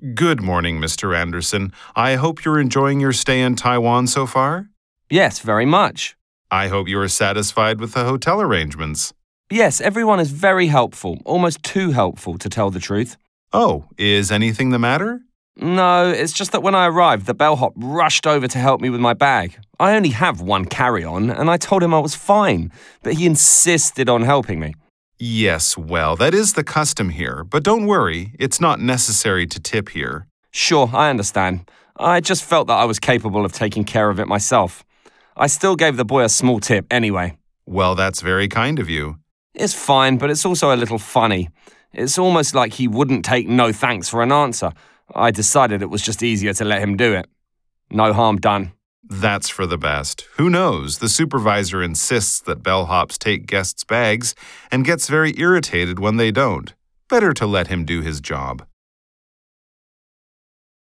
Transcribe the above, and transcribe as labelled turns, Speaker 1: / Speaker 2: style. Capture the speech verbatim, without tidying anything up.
Speaker 1: Good morning, Mister Anderson. I hope you're enjoying your stay in Taiwan so far.
Speaker 2: Yes, very much.
Speaker 1: I hope you are satisfied with the hotel arrangements.
Speaker 2: Yes, everyone is very helpful, almost too helpful to tell the truth.
Speaker 1: Oh, is anything the matter?
Speaker 2: No, it's just that when I arrived, the bellhop rushed over to help me with my bag. I only have one carry-on, and I told him I was fine, but he insisted on helping me.
Speaker 1: Yes, well, that is the custom here, but don't worry, it's not necessary to tip here.
Speaker 2: Sure, I understand. I just felt that I was capable of taking care of it myself. I still gave the boy a small tip anyway.
Speaker 1: Well, that's very kind of you.
Speaker 2: It's fine, but it's also a little funny. It's almost like he wouldn't take no thanks for an answer. I decided it was just easier to let him do it. No harm done.
Speaker 1: That's for the best. Who knows? The supervisor insists that bellhops take guests' bags and gets very irritated when they don't. Better to let him do his job.